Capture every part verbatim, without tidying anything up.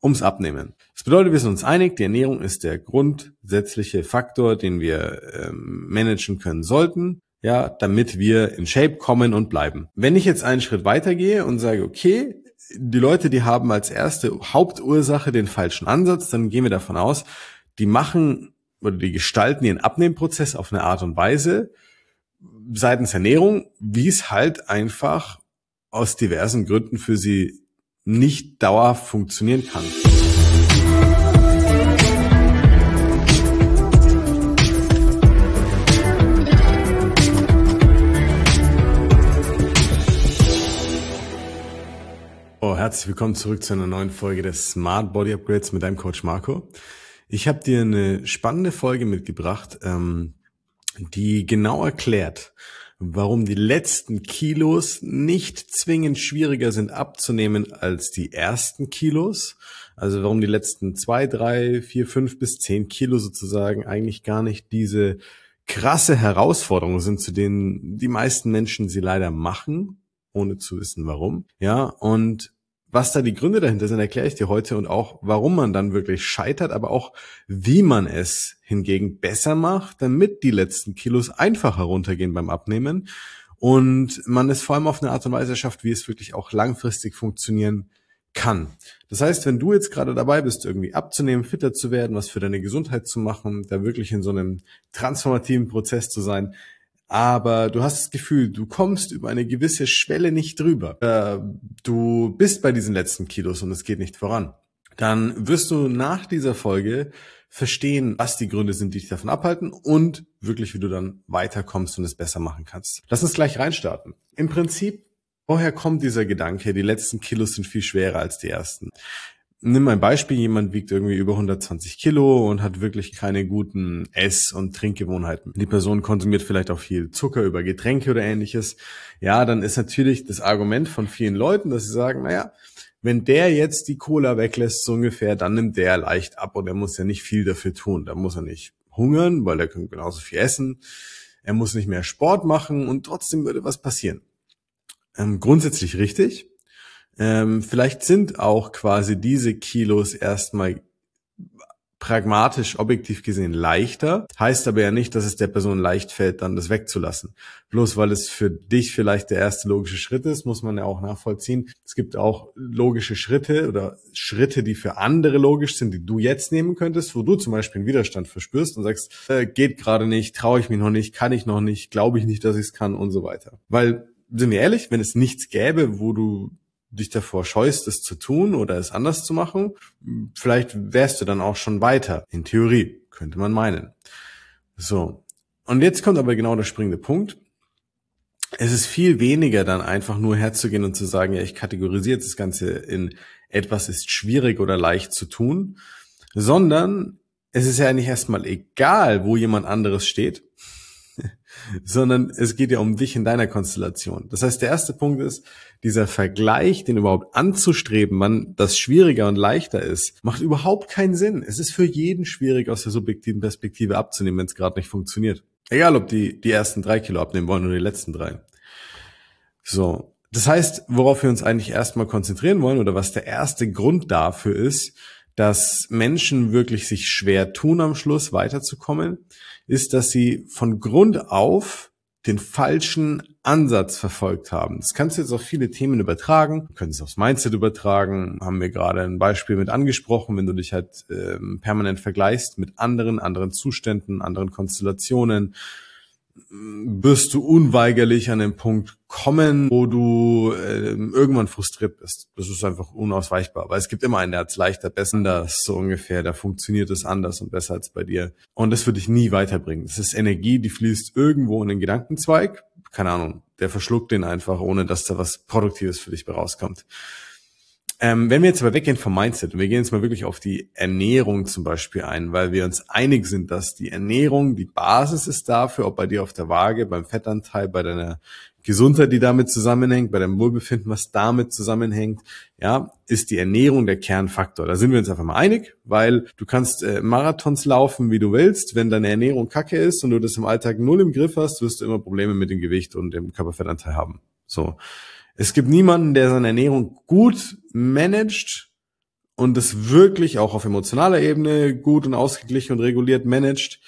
ums Abnehmen. Das bedeutet, wir sind uns einig, die Ernährung ist der grundsätzliche Faktor, den wir ähm, managen können sollten, ja, damit wir in Shape kommen und bleiben. Wenn ich jetzt einen Schritt weitergehe und sage, okay, die Leute, die haben als erste Hauptursache den falschen Ansatz, dann gehen wir davon aus, die machen oder die gestalten ihren Abnehmprozess auf eine Art und Weise seitens Ernährung, wie es halt einfach aus diversen Gründen für sie nicht dauerhaft funktionieren kann. Oh, herzlich willkommen zurück zu einer neuen Folge des Smart Body Upgrades mit deinem Coach Marco. Ich habe dir eine spannende Folge mitgebracht, ähm, die genau erklärt, warum die letzten Kilos nicht zwingend schwieriger sind abzunehmen als die ersten Kilos. Also warum die letzten zwei, drei, vier, fünf bis zehn Kilo sozusagen eigentlich gar nicht diese krasse Herausforderung sind, zu denen die meisten Menschen sie leider machen, ohne zu wissen warum. Ja, und was da die Gründe dahinter sind, erkläre ich dir heute und auch, warum man dann wirklich scheitert, aber auch, wie man es hingegen besser macht, damit die letzten Kilos einfacher runtergehen beim Abnehmen und man es vor allem auf eine Art und Weise schafft, wie es wirklich auch langfristig funktionieren kann. Das heißt, wenn du jetzt gerade dabei bist, irgendwie abzunehmen, fitter zu werden, was für deine Gesundheit zu machen, da wirklich in so einem transformativen Prozess zu sein, aber du hast das Gefühl, du kommst über eine gewisse Schwelle nicht drüber. Äh, du bist bei diesen letzten Kilos und es geht nicht voran. Dann wirst du nach dieser Folge verstehen, was die Gründe sind, die dich davon abhalten und wirklich, wie du dann weiterkommst und es besser machen kannst. Lass uns gleich reinstarten. Im Prinzip, woher kommt dieser Gedanke, die letzten Kilos sind viel schwerer als die ersten? Nimm ein Beispiel, jemand wiegt irgendwie über hundertzwanzig Kilo und hat wirklich keine guten Ess- und Trinkgewohnheiten. Die Person konsumiert vielleicht auch viel Zucker über Getränke oder ähnliches. Ja, dann ist natürlich das Argument von vielen Leuten, dass sie sagen, naja, wenn der jetzt die Cola weglässt, so ungefähr, dann nimmt der leicht ab und er muss ja nicht viel dafür tun. Da muss er nicht hungern, weil er kann genauso viel essen. Er muss nicht mehr Sport machen und trotzdem würde was passieren. Ähm, grundsätzlich richtig. Ähm, vielleicht sind auch quasi diese Kilos erstmal pragmatisch, objektiv gesehen leichter, heißt aber ja nicht, dass es der Person leicht fällt, dann das wegzulassen. Bloß weil es für dich vielleicht der erste logische Schritt ist, muss man ja auch nachvollziehen. Es gibt auch logische Schritte oder Schritte, die für andere logisch sind, die du jetzt nehmen könntest, wo du zum Beispiel einen Widerstand verspürst und sagst, äh, geht gerade nicht, traue ich mich noch nicht, kann ich noch nicht, glaube ich nicht, dass ich es kann und so weiter. Weil, sind wir ehrlich, wenn es nichts gäbe, wo du dich davor scheust, es zu tun oder es anders zu machen, vielleicht wärst du dann auch schon weiter. In Theorie, könnte man meinen. So. Und jetzt kommt aber genau der springende Punkt. Es ist viel weniger dann einfach nur herzugehen und zu sagen, ja, ich kategorisiere jetzt das Ganze in etwas ist schwierig oder leicht zu tun, sondern es ist ja nicht erstmal egal, wo jemand anderes steht, sondern es geht ja um dich in deiner Konstellation. Das heißt, der erste Punkt ist, dieser Vergleich, den überhaupt anzustreben, wann das schwieriger und leichter ist, macht überhaupt keinen Sinn. Es ist für jeden schwierig, aus der subjektiven Perspektive abzunehmen, wenn es gerade nicht funktioniert. Egal, ob die die ersten drei Kilo abnehmen wollen oder die letzten drei. So, das heißt, worauf wir uns eigentlich erstmal konzentrieren wollen oder was der erste Grund dafür ist, dass Menschen wirklich sich schwer tun, am Schluss weiterzukommen, ist, dass sie von Grund auf den falschen Ansatz verfolgt haben. Das kannst du jetzt auf viele Themen übertragen, du könntest es aufs Mindset übertragen, haben wir gerade ein Beispiel mit angesprochen, wenn du dich halt ähm, permanent vergleichst mit anderen, anderen Zuständen, anderen Konstellationen, wirst du unweigerlich an den Punkt kommen, wo du äh, irgendwann frustriert bist. Das ist einfach unausweichbar, weil es gibt immer einen, der hat es leichter, besser, das so ungefähr, da funktioniert es anders und besser als bei dir. Und das wird dich nie weiterbringen. Das ist Energie, die fließt irgendwo in den Gedankenzweig, keine Ahnung, der verschluckt den einfach, ohne dass da was Produktives für dich bei rauskommt. Ähm, wenn wir jetzt aber weggehen vom Mindset und wir gehen jetzt mal wirklich auf die Ernährung zum Beispiel ein, weil wir uns einig sind, dass die Ernährung die Basis ist dafür, ob bei dir auf der Waage, beim Fettanteil, bei deiner Gesundheit, die damit zusammenhängt, bei deinem Wohlbefinden, was damit zusammenhängt, ja, ist die Ernährung der Kernfaktor. Da sind wir uns einfach mal einig, weil du kannst äh, Marathons laufen, wie du willst. Wenn deine Ernährung kacke ist und du das im Alltag null im Griff hast, wirst du immer Probleme mit dem Gewicht und dem Körperfettanteil haben. So. Es gibt niemanden, der seine Ernährung gut managt und das wirklich auch auf emotionaler Ebene gut und ausgeglichen und reguliert managt,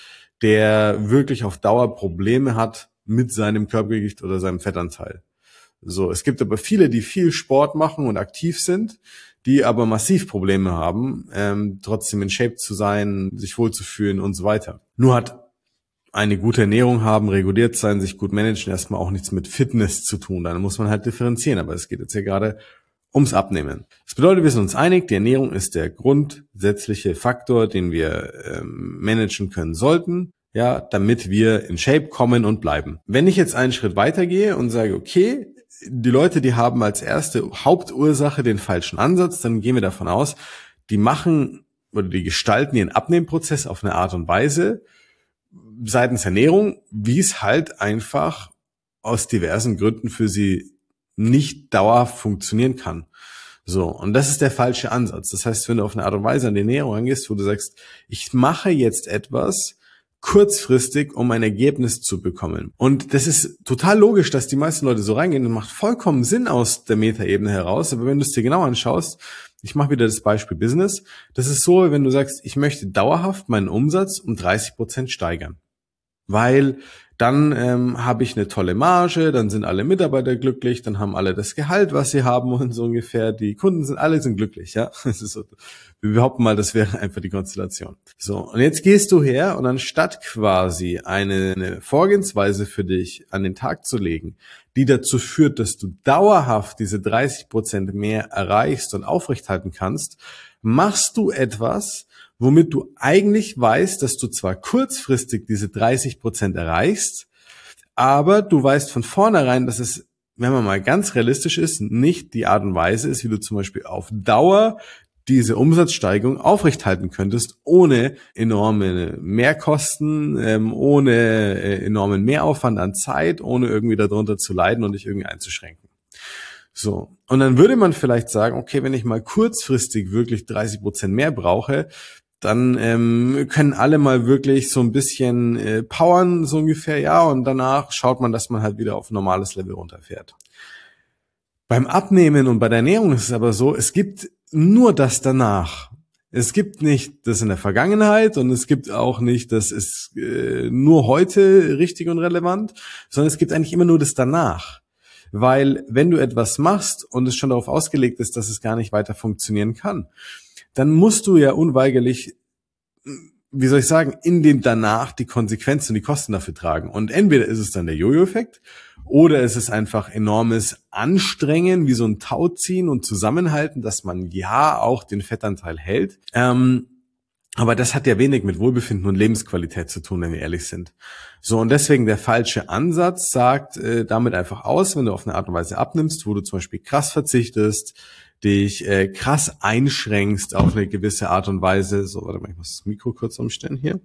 der wirklich auf Dauer Probleme hat mit seinem Körpergewicht oder seinem Fettanteil. So, es gibt aber viele, die viel Sport machen und aktiv sind, die aber massiv Probleme haben, ähm, trotzdem in Shape zu sein, sich wohlzufühlen und so weiter. Nur hat eine gute Ernährung haben, reguliert sein, sich gut managen, erstmal auch nichts mit Fitness zu tun. Dann muss man halt differenzieren, aber es geht jetzt hier gerade ums Abnehmen. Das bedeutet, wir sind uns einig, die Ernährung ist der grundsätzliche Faktor, den wir ähm, managen können sollten, ja, damit wir in Shape kommen und bleiben. Wenn ich jetzt einen Schritt weitergehe und sage, okay, die Leute, die haben als erste Hauptursache den falschen Ansatz, dann gehen wir davon aus, die machen oder die gestalten ihren Abnehmprozess auf eine Art und Weise seitens Ernährung, wie es halt einfach aus diversen Gründen für sie nicht dauerhaft funktionieren kann. So, und das ist der falsche Ansatz. Das heißt, wenn du auf eine Art und Weise an die Ernährung angehst, wo du sagst, ich mache jetzt etwas kurzfristig, um ein Ergebnis zu bekommen. Und das ist total logisch, dass die meisten Leute so reingehen und macht vollkommen Sinn aus der Metaebene heraus. Aber wenn du es dir genau anschaust, ich mache wieder das Beispiel Business, das ist so, wenn du sagst, ich möchte dauerhaft meinen Umsatz um dreißig Prozent steigern. Weil dann ähm, habe ich eine tolle Marge, dann sind alle Mitarbeiter glücklich, dann haben alle das Gehalt, was sie haben und so ungefähr. Die Kunden sind, alle sind glücklich, ja. Das ist so, wir behaupten mal, das wäre einfach die Konstellation. So, und jetzt gehst du her und anstatt quasi eine, eine Vorgehensweise für dich an den Tag zu legen, die dazu führt, dass du dauerhaft diese dreißig Prozent mehr erreichst und aufrechthalten kannst, machst du etwas, womit du eigentlich weißt, dass du zwar kurzfristig diese dreißig Prozent erreichst, aber du weißt von vornherein, dass es, wenn man mal ganz realistisch ist, nicht die Art und Weise ist, wie du zum Beispiel auf Dauer diese Umsatzsteigerung aufrechthalten könntest, ohne enorme Mehrkosten, ähm, ohne äh, enormen Mehraufwand an Zeit, ohne irgendwie darunter zu leiden und dich irgendwie einzuschränken. So, und dann würde man vielleicht sagen, okay, wenn ich mal kurzfristig wirklich dreißig Prozent mehr brauche, dann ähm, können alle mal wirklich so ein bisschen äh, powern, so ungefähr, ja, und danach schaut man, dass man halt wieder auf ein normales Level runterfährt. Beim Abnehmen und bei der Ernährung ist es aber so, es gibt nur das danach. Es gibt nicht das in der Vergangenheit und es gibt auch nicht, das ist äh, nur heute richtig und relevant, sondern es gibt eigentlich immer nur das danach. Weil wenn du etwas machst und es schon darauf ausgelegt ist, dass es gar nicht weiter funktionieren kann, dann musst du ja unweigerlich, wie soll ich sagen, in dem danach die Konsequenzen und die Kosten dafür tragen. Und entweder ist es dann der Jojo-Effekt oder es ist einfach enormes Anstrengen, wie so ein Tauziehen und Zusammenhalten, dass man ja auch den Fettanteil hält. Ähm, aber das hat ja wenig mit Wohlbefinden und Lebensqualität zu tun, wenn wir ehrlich sind. So, und deswegen der falsche Ansatz sagt äh, damit einfach aus, wenn du auf eine Art und Weise abnimmst, wo du zum Beispiel krass verzichtest, dich äh, krass einschränkst auf eine gewisse Art und Weise. So, warte mal, ich muss das Mikro kurz umstellen hier.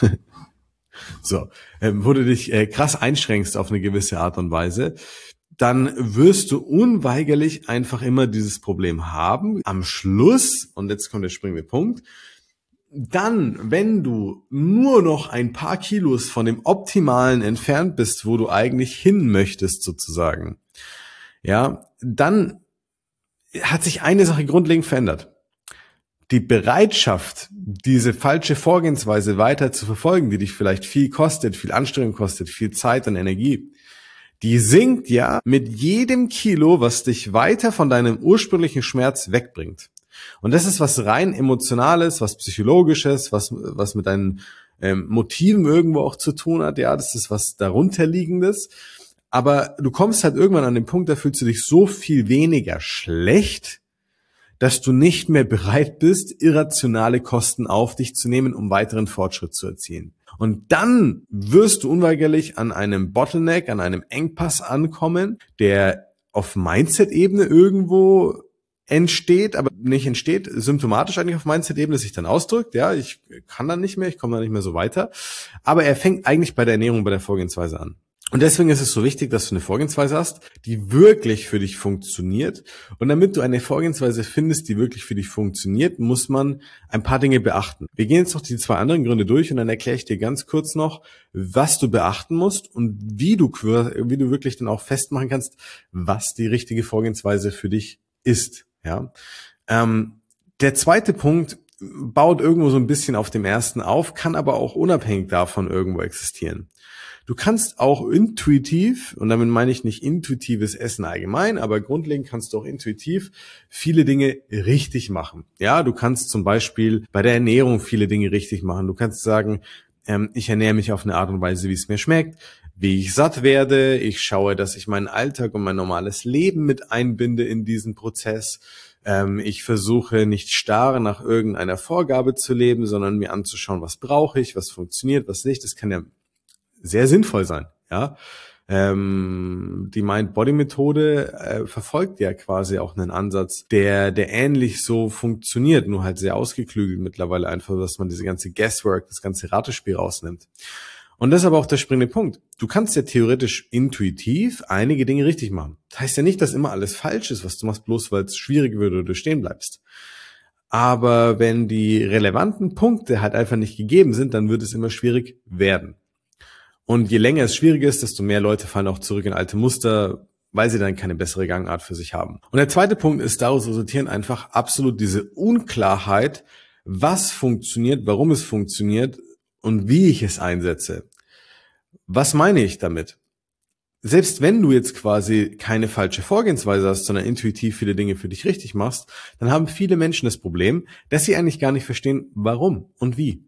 So, äh, wo du dich äh, krass einschränkst auf eine gewisse Art und Weise, dann wirst du unweigerlich einfach immer dieses Problem haben. Am Schluss, und jetzt kommt der springende Punkt, dann, wenn du nur noch ein paar Kilos von dem Optimalen entfernt bist, wo du eigentlich hin möchtest sozusagen, ja, dann hat sich eine Sache grundlegend verändert. Die Bereitschaft, diese falsche Vorgehensweise weiter zu verfolgen, die dich vielleicht viel kostet, viel Anstrengung kostet, viel Zeit und Energie, die sinkt ja mit jedem Kilo, was dich weiter von deinem ursprünglichen Schmerz wegbringt. Und das ist was rein Emotionales, was Psychologisches, was, was mit deinen ähm, Motiven irgendwo auch zu tun hat. Ja, das ist was darunterliegendes. Aber du kommst halt irgendwann an den Punkt, da fühlst du dich so viel weniger schlecht, dass du nicht mehr bereit bist, irrationale Kosten auf dich zu nehmen, um weiteren Fortschritt zu erzielen. Und dann wirst du unweigerlich an einem Bottleneck, an einem Engpass ankommen, der auf Mindset-Ebene irgendwo entsteht, aber nicht entsteht, symptomatisch eigentlich auf Mindset-Ebene sich dann ausdrückt. Ja, ich kann dann nicht mehr, ich komme dann nicht mehr so weiter. Aber er fängt eigentlich bei der Ernährung, bei der Vorgehensweise an. Und deswegen ist es so wichtig, dass du eine Vorgehensweise hast, die wirklich für dich funktioniert. Und damit du eine Vorgehensweise findest, die wirklich für dich funktioniert, muss man ein paar Dinge beachten. Wir gehen jetzt noch die zwei anderen Gründe durch und dann erkläre ich dir ganz kurz noch, was du beachten musst und wie du, wie du wirklich dann auch festmachen kannst, was die richtige Vorgehensweise für dich ist. Ja, ähm, Der zweite Punkt baut irgendwo so ein bisschen auf dem ersten auf, kann aber auch unabhängig davon irgendwo existieren. Du kannst auch intuitiv, und damit meine ich nicht intuitives Essen allgemein, aber grundlegend kannst du auch intuitiv viele Dinge richtig machen. Ja, du kannst zum Beispiel bei der Ernährung viele Dinge richtig machen. Du kannst sagen, ähm, ich ernähre mich auf eine Art und Weise, wie es mir schmeckt, wie ich satt werde. Ich schaue, dass ich meinen Alltag und mein normales Leben mit einbinde in diesen Prozess. Ähm, ich versuche nicht starr nach irgendeiner Vorgabe zu leben, sondern mir anzuschauen, was brauche ich, was funktioniert, was nicht. Das kann ja sehr sinnvoll sein, ja. Ähm, die Mind-Body-Methode äh, verfolgt ja quasi auch einen Ansatz, der der ähnlich so funktioniert, nur halt sehr ausgeklügelt mittlerweile einfach, dass man diese ganze Guesswork, das ganze Ratespiel rausnimmt. Und das ist aber auch der springende Punkt. Du kannst ja theoretisch intuitiv einige Dinge richtig machen. Das heißt ja nicht, dass immer alles falsch ist, was du machst, bloß weil es schwierig wird oder du stehen bleibst. Aber wenn die relevanten Punkte halt einfach nicht gegeben sind, dann wird es immer schwierig werden. Und je länger es schwierig ist, desto mehr Leute fallen auch zurück in alte Muster, weil sie dann keine bessere Gangart für sich haben. Und der zweite Punkt ist, daraus resultieren einfach absolut diese Unklarheit, was funktioniert, warum es funktioniert und wie ich es einsetze. Was meine ich damit? Selbst wenn du jetzt quasi keine falsche Vorgehensweise hast, sondern intuitiv viele Dinge für dich richtig machst, dann haben viele Menschen das Problem, dass sie eigentlich gar nicht verstehen, warum und wie.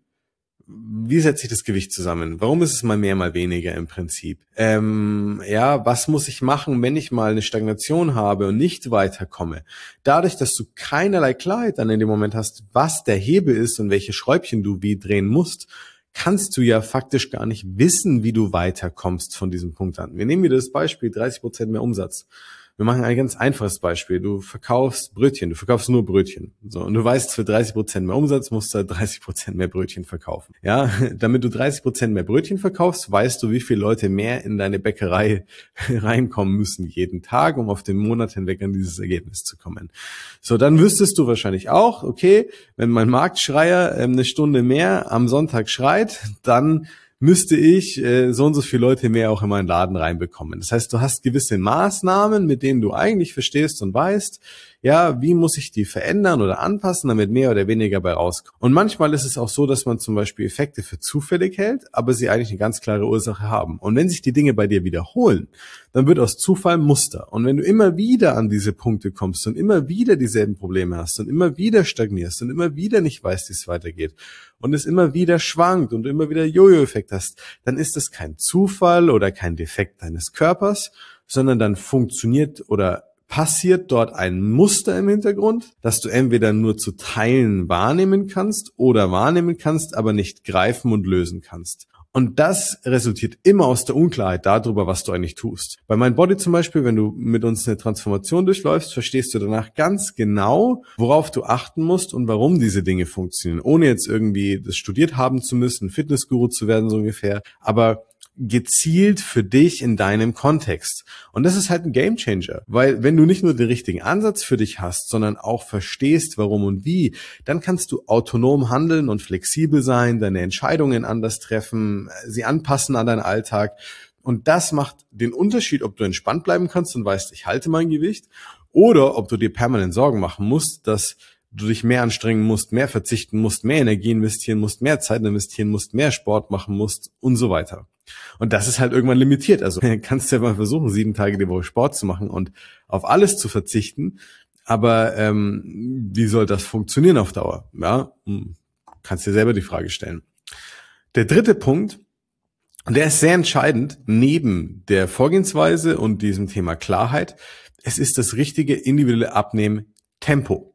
Wie setzt sich das Gewicht zusammen? Warum ist es mal mehr, mal weniger im Prinzip? Ähm, ja, was muss ich machen, wenn ich mal eine Stagnation habe und nicht weiterkomme? Dadurch, dass du keinerlei Klarheit dann in dem Moment hast, was der Hebel ist und welche Schräubchen du wie drehen musst, kannst du ja faktisch gar nicht wissen, wie du weiterkommst von diesem Punkt an. Wir nehmen wieder das Beispiel dreißig Prozent mehr Umsatz. Wir machen ein ganz einfaches Beispiel. Du verkaufst Brötchen, du verkaufst nur Brötchen. So, und du weißt, für dreißig Prozent mehr Umsatz musst du dreißig Prozent mehr Brötchen verkaufen. Ja, damit du dreißig Prozent mehr Brötchen verkaufst, weißt du, wie viele Leute mehr in deine Bäckerei reinkommen müssen jeden Tag, um auf den Monat hinweg an dieses Ergebnis zu kommen. So, dann wüsstest du wahrscheinlich auch, okay, wenn mein Marktschreier ähm, eine Stunde mehr am Sonntag schreit, dann müsste ich äh, so und so viele Leute mehr auch in meinen Laden reinbekommen. Das heißt, du hast gewisse Maßnahmen, mit denen du eigentlich verstehst und weißt, ja, wie muss ich die verändern oder anpassen, damit mehr oder weniger bei rauskommt. Und manchmal ist es auch so, dass man zum Beispiel Effekte für zufällig hält, aber sie eigentlich eine ganz klare Ursache haben. Und wenn sich die Dinge bei dir wiederholen, dann wird aus Zufall Muster. Und wenn du immer wieder an diese Punkte kommst und immer wieder dieselben Probleme hast und immer wieder stagnierst und immer wieder nicht weißt, wie es weitergeht und es immer wieder schwankt und du immer wieder Jojo-Effekt hast, dann ist das kein Zufall oder kein Defekt deines Körpers, sondern dann funktioniert oder passiert dort ein Muster im Hintergrund, das du entweder nur zu Teilen wahrnehmen kannst oder wahrnehmen kannst, aber nicht greifen und lösen kannst. Und das resultiert immer aus der Unklarheit darüber, was du eigentlich tust. Bei Mindbody zum Beispiel, wenn du mit uns eine Transformation durchläufst, verstehst du danach ganz genau, worauf du achten musst und warum diese Dinge funktionieren. Ohne jetzt irgendwie das studiert haben zu müssen, Fitnessguru zu werden, so ungefähr. Aber gezielt für dich in deinem Kontext. Und das ist halt ein Gamechanger, weil wenn du nicht nur den richtigen Ansatz für dich hast, sondern auch verstehst, warum und wie, dann kannst du autonom handeln und flexibel sein, deine Entscheidungen anders treffen, sie anpassen an deinen Alltag. Und das macht den Unterschied, ob du entspannt bleiben kannst und weißt, ich halte mein Gewicht, oder ob du dir permanent Sorgen machen musst, dass du dich mehr anstrengen musst, mehr verzichten musst, mehr Energie investieren musst, mehr Zeit investieren musst, mehr Sport machen musst und so weiter. Und das ist halt irgendwann limitiert. Also kannst du ja mal versuchen, sieben Tage die Woche Sport zu machen und auf alles zu verzichten. Aber ähm, wie soll das funktionieren auf Dauer? Ja, kannst dir selber die Frage stellen. Der dritte Punkt, und der ist sehr entscheidend, neben der Vorgehensweise und diesem Thema Klarheit, es ist das richtige individuelle Abnehmen-Tempo.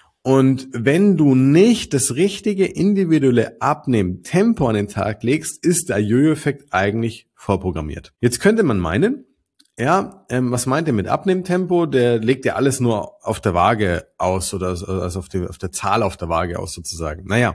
Und wenn du nicht das richtige individuelle Abnehmen-Tempo an den Tag legst, ist der Jojo-Effekt eigentlich vorprogrammiert. Jetzt könnte man meinen, ja, ähm, was meint er mit Abnehmtempo? Der legt ja alles nur auf der Waage aus oder also auf, die, auf der Zahl auf der Waage aus sozusagen. Naja,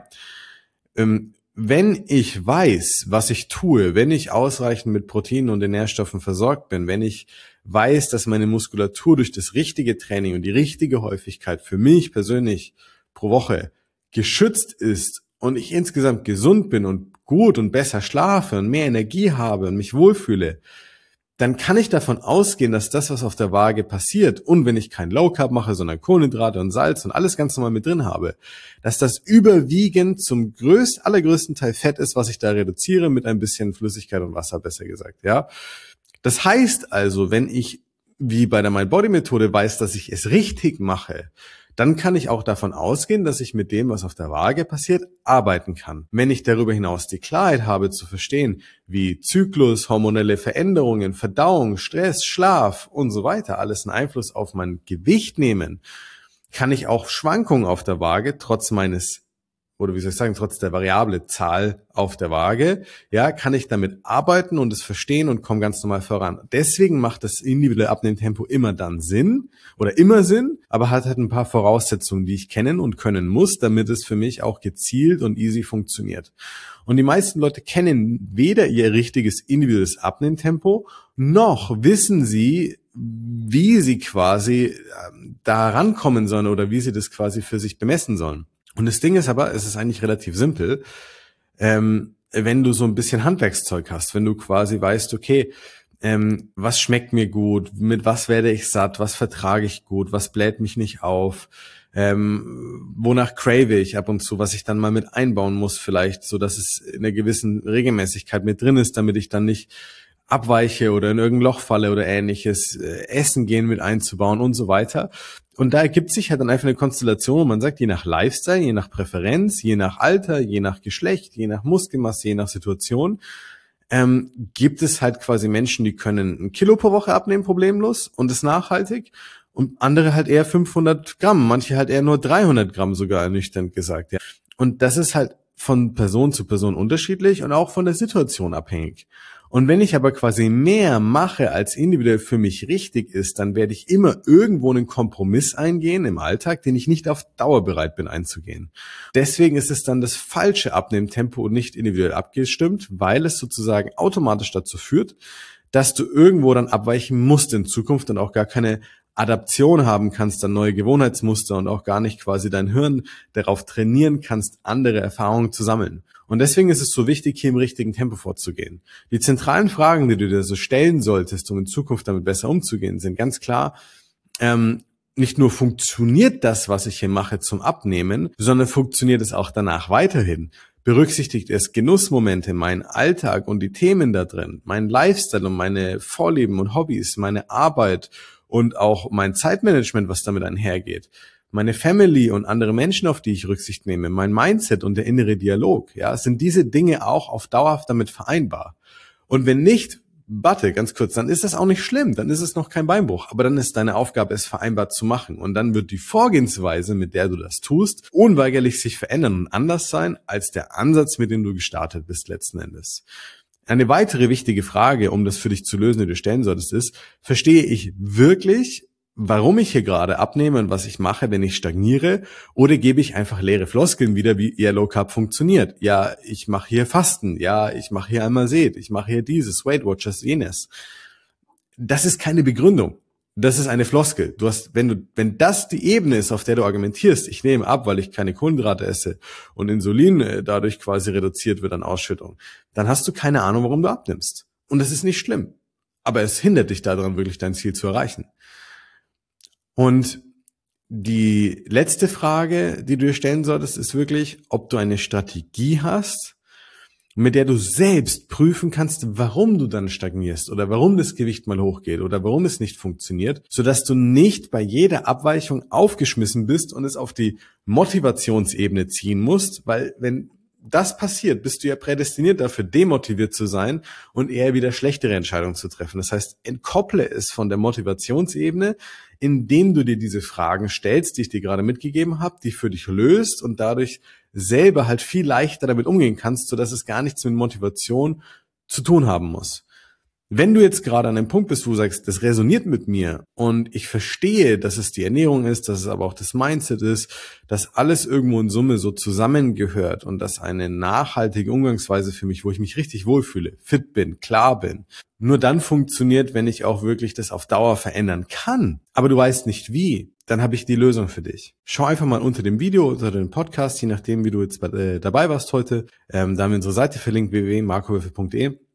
ähm, wenn ich weiß, was ich tue, wenn ich ausreichend mit Proteinen und den Nährstoffen versorgt bin, wenn ich weiß, dass meine Muskulatur durch das richtige Training und die richtige Häufigkeit für mich persönlich pro Woche geschützt ist und ich insgesamt gesund bin und gut und besser schlafe und mehr Energie habe und mich wohlfühle, dann kann ich davon ausgehen, dass das, was auf der Waage passiert, und wenn ich kein Low Carb mache, sondern Kohlenhydrate und Salz und alles ganz normal mit drin habe, dass das überwiegend zum größt, allergrößten Teil Fett ist, was ich da reduziere, mit ein bisschen Flüssigkeit und Wasser, besser gesagt, ja. Das heißt also, wenn ich, wie bei der MindBody-Methode, weiß, dass ich es richtig mache, dann kann ich auch davon ausgehen, dass ich mit dem, was auf der Waage passiert, arbeiten kann. Wenn ich darüber hinaus die Klarheit habe zu verstehen, wie Zyklus, hormonelle Veränderungen, Verdauung, Stress, Schlaf und so weiter alles einen Einfluss auf mein Gewicht nehmen, kann ich auch Schwankungen auf der Waage trotz meines, oder wie soll ich sagen, trotz der variable Zahl auf der Waage, ja, kann ich damit arbeiten und es verstehen und komme ganz normal voran. Deswegen macht das individuelle Abnehmtempo immer dann Sinn oder immer Sinn, aber hat halt ein paar Voraussetzungen, die ich kennen und können muss, damit es für mich auch gezielt und easy funktioniert. Und die meisten Leute kennen weder ihr richtiges individuelles Abnehmtempo, noch wissen sie, wie sie quasi da rankommen sollen oder wie sie das quasi für sich bemessen sollen. Und das Ding ist aber, es ist eigentlich relativ simpel, ähm, wenn du so ein bisschen Handwerkszeug hast, wenn du quasi weißt, okay, ähm, was schmeckt mir gut, mit was werde ich satt, was vertrage ich gut, was bläht mich nicht auf, ähm, wonach crave ich ab und zu, was ich dann mal mit einbauen muss vielleicht, so dass es in einer gewissen Regelmäßigkeit mit drin ist, damit ich dann nicht abweiche oder in irgendein Loch falle oder ähnliches, äh, Essen gehen mit einzubauen und so weiter. Und da ergibt sich halt dann einfach eine Konstellation, wo man sagt, je nach Lifestyle, je nach Präferenz, je nach Alter, je nach Geschlecht, je nach Muskelmasse, je nach Situation, ähm, gibt es halt quasi Menschen, die können ein Kilo pro Woche abnehmen, problemlos, und ist nachhaltig. Und andere halt eher fünfhundert Gramm, manche halt eher nur dreihundert Gramm sogar, ernüchternd gesagt. Ja. Und das ist halt von Person zu Person unterschiedlich und auch von der Situation abhängig. Und wenn ich aber quasi mehr mache, als individuell für mich richtig ist, dann werde ich immer irgendwo einen Kompromiss eingehen im Alltag, den ich nicht auf Dauer bereit bin einzugehen. Deswegen ist es dann das falsche Abnehmtempo und nicht individuell abgestimmt, weil es sozusagen automatisch dazu führt, dass du irgendwo dann abweichen musst in Zukunft und auch gar keine Adaption haben kannst, dann neue Gewohnheitsmuster und auch gar nicht quasi dein Hirn darauf trainieren kannst, andere Erfahrungen zu sammeln. Und deswegen ist es so wichtig, hier im richtigen Tempo vorzugehen. Die zentralen Fragen, die du dir so stellen solltest, um in Zukunft damit besser umzugehen, sind ganz klar, ähm, nicht nur funktioniert das, was ich hier mache zum Abnehmen, sondern funktioniert es auch danach weiterhin. Berücksichtigt es Genussmomente, meinen Alltag und die Themen da drin, meinen Lifestyle und meine Vorlieben und Hobbys, meine Arbeit und auch mein Zeitmanagement, was damit einhergeht, meine Family und andere Menschen, auf die ich Rücksicht nehme, mein Mindset und der innere Dialog, ja, sind diese Dinge auch auf dauerhaft damit vereinbar. Und wenn nicht, warte, ganz kurz, dann ist das auch nicht schlimm, dann ist es noch kein Beinbruch, aber dann ist deine Aufgabe, es vereinbart zu machen. Und dann wird die Vorgehensweise, mit der du das tust, unweigerlich sich verändern und anders sein, als der Ansatz, mit dem du gestartet bist letzten Endes. Eine weitere wichtige Frage, um das für dich zu lösen, die du stellen solltest, ist, verstehe ich wirklich, warum ich hier gerade abnehme und was ich mache, wenn ich stagniere, oder gebe ich einfach leere Floskeln wieder, wie eher Low Carb funktioniert? Ja, ich mache hier Fasten, ja, ich mache hier einmal Seht, ich mache hier dieses, Weight Watchers, jenes. Das ist keine Begründung. Das ist eine Floskel. Du hast, wenn du, wenn das die Ebene ist, auf der du argumentierst, ich nehme ab, weil ich keine Kohlenhydrate esse und Insulin dadurch quasi reduziert wird an Ausschüttung, dann hast du keine Ahnung, warum du abnimmst. Und das ist nicht schlimm. Aber es hindert dich daran, wirklich dein Ziel zu erreichen. Und die letzte Frage, die du dir stellen solltest, ist wirklich, ob du eine Strategie hast, mit der du selbst prüfen kannst, warum du dann stagnierst oder warum das Gewicht mal hochgeht oder warum es nicht funktioniert, sodass du nicht bei jeder Abweichung aufgeschmissen bist und es auf die Motivationsebene ziehen musst, weil wenn das passiert, bist du ja prädestiniert dafür, demotiviert zu sein und eher wieder schlechtere Entscheidungen zu treffen. Das heißt, entkopple es von der Motivationsebene, indem du dir diese Fragen stellst, die ich dir gerade mitgegeben habe, die für dich löst und dadurch selber halt viel leichter damit umgehen kannst, sodass es gar nichts mit Motivation zu tun haben muss. Wenn du jetzt gerade an einem Punkt bist, wo du sagst, das resoniert mit mir und ich verstehe, dass es die Ernährung ist, dass es aber auch das Mindset ist, dass alles irgendwo in Summe so zusammengehört und dass eine nachhaltige Umgangsweise für mich, wo ich mich richtig wohlfühle, fit bin, klar bin, nur dann funktioniert, wenn ich auch wirklich das auf Dauer verändern kann, aber du weißt nicht wie, dann habe ich die Lösung für dich. Schau einfach mal unter dem Video, unter dem Podcast, je nachdem, wie du jetzt äh, dabei warst heute. Ähm, da haben wir unsere Seite verlinkt, w w w punkt marco würfel punkt d e.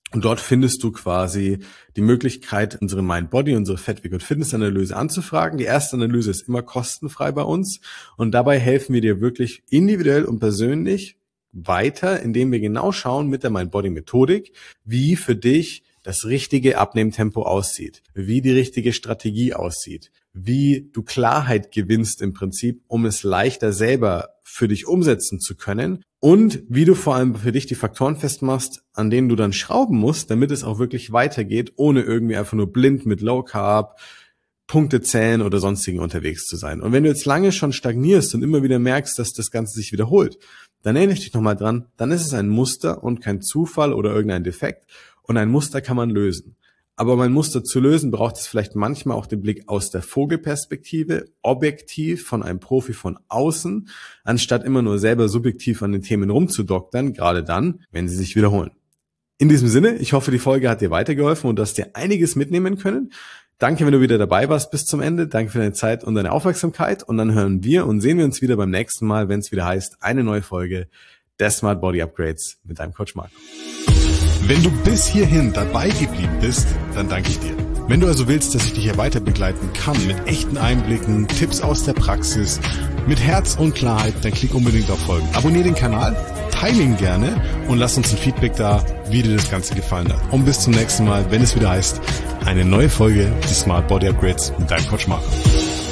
Und dort findest du quasi die Möglichkeit, unsere Mind-Body, unsere Fettweg- und Fitness-Analyse anzufragen. Die erste Analyse ist immer kostenfrei bei uns und dabei helfen wir dir wirklich individuell und persönlich weiter, indem wir genau schauen mit der Mind-Body-Methodik, wie für dich das richtige Abnehmtempo aussieht, wie die richtige Strategie aussieht, wie du Klarheit gewinnst im Prinzip, um es leichter selber für dich umsetzen zu können und wie du vor allem für dich die Faktoren festmachst, an denen du dann schrauben musst, damit es auch wirklich weitergeht, ohne irgendwie einfach nur blind mit Low Carb, Punkte zählen oder sonstigen unterwegs zu sein. Und wenn du jetzt lange schon stagnierst und immer wieder merkst, dass das Ganze sich wiederholt, dann erinnere ich dich nochmal dran, dann ist es ein Muster und kein Zufall oder irgendein Defekt. Und ein Muster kann man lösen. Aber um ein Muster zu lösen, braucht es vielleicht manchmal auch den Blick aus der Vogelperspektive, objektiv von einem Profi von außen, anstatt immer nur selber subjektiv an den Themen rumzudoktern, gerade dann, wenn sie sich wiederholen. In diesem Sinne, ich hoffe, die Folge hat dir weitergeholfen und du hast dir einiges mitnehmen können. Danke, wenn du wieder dabei warst bis zum Ende. Danke für deine Zeit und deine Aufmerksamkeit. Und dann hören wir und sehen wir uns wieder beim nächsten Mal, wenn es wieder heißt, eine neue Folge der Smart Body Upgrades mit deinem Coach Marco. Wenn du bis hierhin dabei geblieben bist, dann danke ich dir. Wenn du also willst, dass ich dich hier weiter begleiten kann mit echten Einblicken, Tipps aus der Praxis, mit Herz und Klarheit, dann klick unbedingt auf Folgen. Abonnier den Kanal, teile ihn gerne und lass uns ein Feedback da, wie dir das Ganze gefallen hat. Und bis zum nächsten Mal, wenn es wieder heißt, eine neue Folge des Smart Body Upgrades mit deinem Coach Marco.